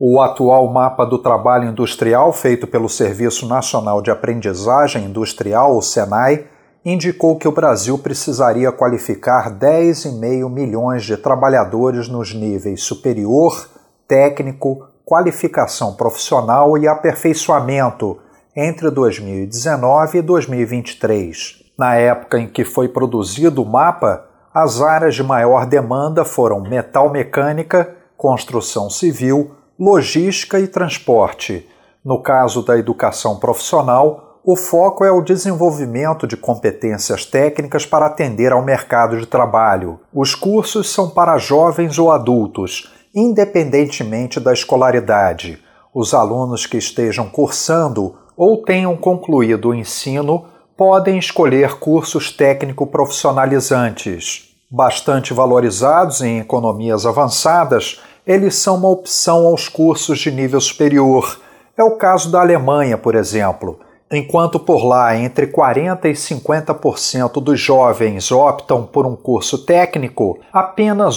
O atual mapa do trabalho industrial, feito pelo Serviço Nacional de Aprendizagem Industrial, o SENAI, indicou que o Brasil precisaria qualificar 10,5 milhões de trabalhadores nos níveis superior, técnico, qualificação profissional e aperfeiçoamento entre 2019 e 2023. Na época em que foi produzido o mapa, as áreas de maior demanda foram metal-mecânica, construção civil, logística e transporte. No caso da educação profissional, o foco é o desenvolvimento de competências técnicas para atender ao mercado de trabalho. Os cursos são para jovens ou adultos, independentemente da escolaridade. Os alunos que estejam cursando ou tenham concluído o ensino podem escolher cursos técnico-profissionalizantes. Bastante valorizados em economias avançadas, eles são uma opção aos cursos de nível superior. É o caso da Alemanha, por exemplo. Enquanto por lá entre 40% e 50% dos jovens optam por um curso técnico, apenas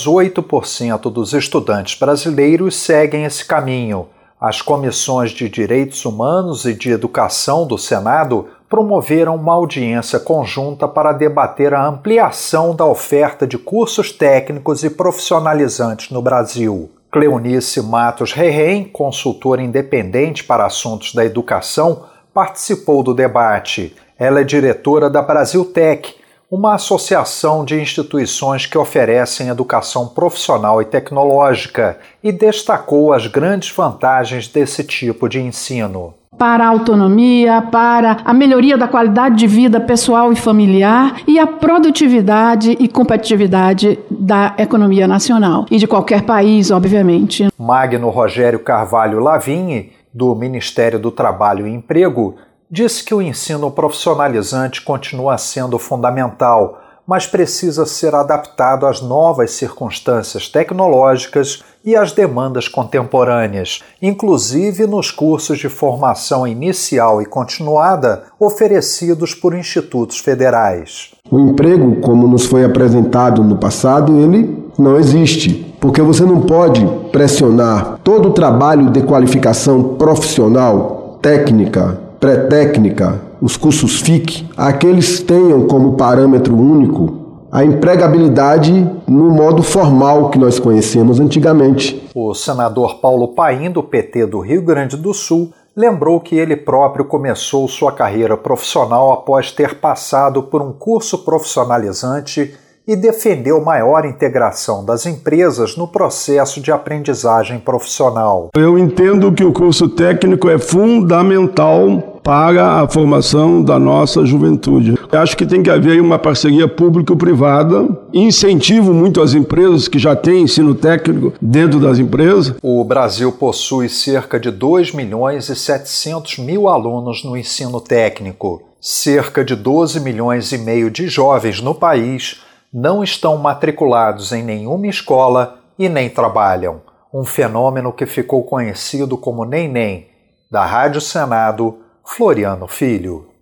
8% dos estudantes brasileiros seguem esse caminho. As comissões de Direitos Humanos e de Educação do Senado promoveram uma audiência conjunta para debater a ampliação da oferta de cursos técnicos e profissionalizantes no Brasil. Cleonice Matos Rerém, consultora independente para assuntos da educação, participou do debate. Ela é diretora da Brasiltech, uma associação de instituições que oferecem educação profissional e tecnológica, e destacou as grandes vantagens desse tipo de ensino. Para a autonomia, para a melhoria da qualidade de vida pessoal e familiar e a produtividade e competitividade da economia nacional e de qualquer país, obviamente. Magno Rogério Carvalho Lavigne, do Ministério do Trabalho e Emprego, disse que o ensino profissionalizante continua sendo fundamental, mas precisa ser adaptado às novas circunstâncias tecnológicas e às demandas contemporâneas, inclusive nos cursos de formação inicial e continuada oferecidos por institutos federais. O emprego, como nos foi apresentado no passado, ele não existe, porque você não pode pressionar todo o trabalho de qualificação profissional, técnica, pré-técnica, os cursos FIC, aqueles tenham como parâmetro único a empregabilidade no modo formal que nós conhecemos antigamente. O senador Paulo Paim, do PT do Rio Grande do Sul, lembrou que ele próprio começou sua carreira profissional após ter passado por um curso profissionalizante e defendeu maior integração das empresas no processo de aprendizagem profissional. Eu entendo que o curso técnico é fundamental para a formação da nossa juventude. Eu acho que tem que haver uma parceria público-privada, incentivo muito às empresas que já têm ensino técnico dentro das empresas. O Brasil possui cerca de 2.700.000 alunos no ensino técnico. Cerca de 12,5 milhões de jovens no país não estão matriculados em nenhuma escola e nem trabalham. Um fenômeno que ficou conhecido como NEM-NEM. Da Rádio Senado, Floriano Filho.